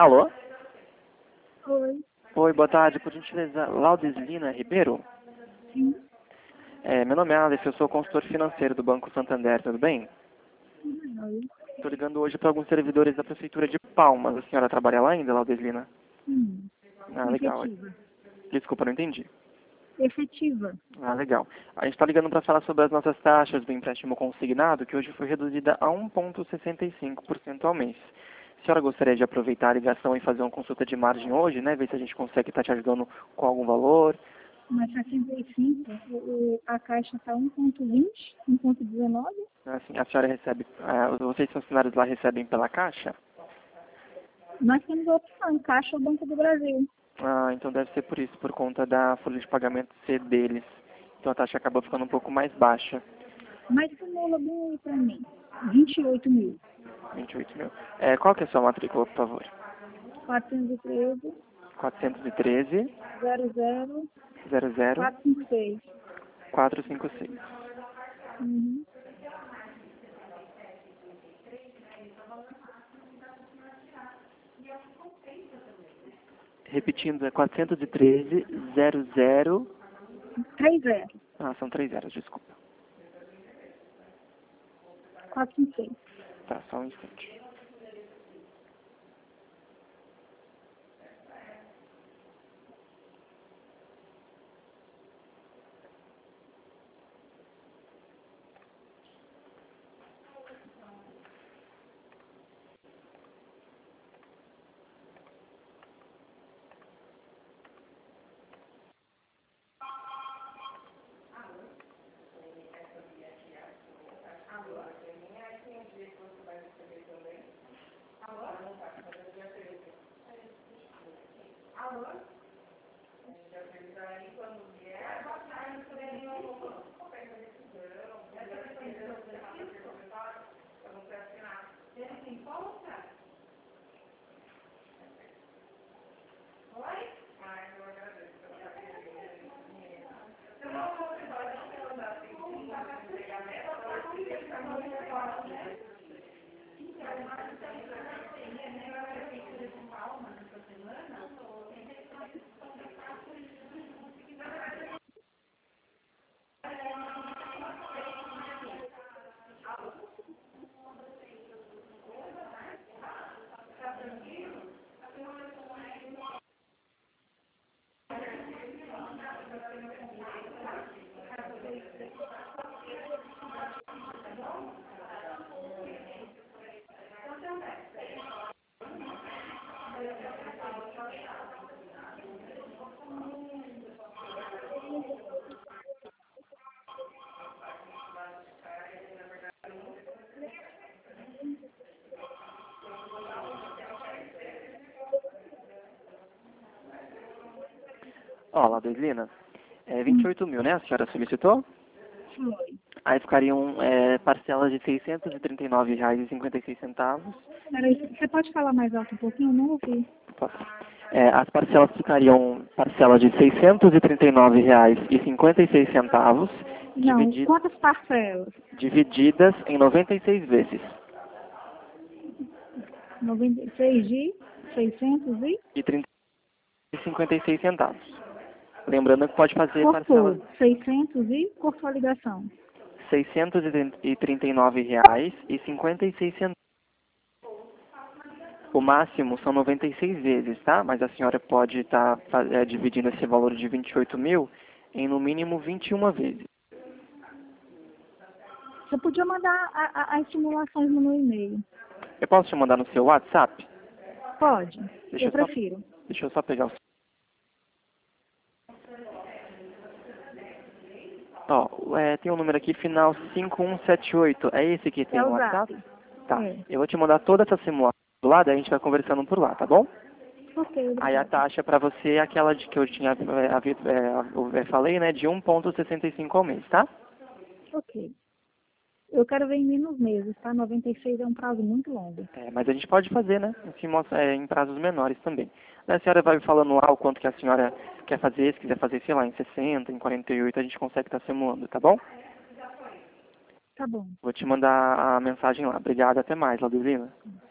Alô? Oi. Oi, boa tarde. Por gentileza, Laudeslina Ribeiro? Sim. Meu nome é Alex, eu sou consultor financeiro do Banco Santander, tudo bem? Oi. Estou ligando hoje para alguns servidores da Prefeitura de Palmas. A senhora trabalha lá ainda, Laudeslina? Sim. Ah, legal. Efetiva. Desculpa, não entendi. Efetiva. Ah, legal. A gente está ligando para falar sobre as nossas taxas do empréstimo consignado, que hoje foi reduzida a 1,65% ao mês. A senhora gostaria de aproveitar a ligação e fazer uma consulta de margem hoje, né? Ver se a gente consegue estar te ajudando com algum valor. Mas 65, a caixa está 1,20, 1,19. Assim, a senhora recebe, vocês funcionários lá recebem pela Caixa? Nós temos a opção, Caixa ou Banco do Brasil. Ah, então deve ser por isso, por conta da folha de pagamento ser deles. Então a taxa acaba ficando um pouco mais baixa, Mas simula bem aí para mim. 28 mil. 28 mil. Qual que é a sua matrícula, por favor? 413, 413 00, 00 456. 456. Uhum. Repetindo, é 413 00. 30, Ah, são 3 zeros, desculpa. 456. Tá, só um instante. Ó, Laudeslina, 28 mil, né? A senhora solicitou? Foi. Aí ficariam parcelas de R$ 639,56. Peraí, você pode falar mais alto um pouquinho? Eu não ouvi. Posso? As parcelas ficariam parcela de R$ 639,56, Não, quantas parcelas? divididas em 96 vezes. 96 de 600 e E R$ 30,56. Lembrando que pode fazer parcelas cortou. 600 e cortou a ligação. R$ 639,56. O máximo são 96 vezes, tá? Mas a senhora pode estar dividindo esse valor de 28 mil em no mínimo 21 vezes. Você podia mandar as simulações no meu e-mail. Eu posso te mandar no seu WhatsApp? Pode. Deixa Eu eu só, prefiro. deixa eu só pegar o seu. Ó, tem um número aqui, final 5178. É esse que tem É no o WhatsApp? Zap. Tá. É. Eu vou te mandar toda essa simulação do lado e a gente vai conversando por lá, tá bom? Ok, Aí a obrigada. taxa para você é aquela de que eu tinha falei, né? De 1,65 ao mês, tá? Ok. Eu quero ver em menos meses, tá? 96 é um prazo muito longo. Mas a gente pode fazer, né? Em prazos menores também. A senhora vai me falando lá o quanto que a senhora quer fazer, se quiser fazer, sei lá, em 60, em 48, a gente consegue estar simulando, tá bom? Tá bom. Vou te mandar a mensagem lá. Obrigado, até mais, Laudilina.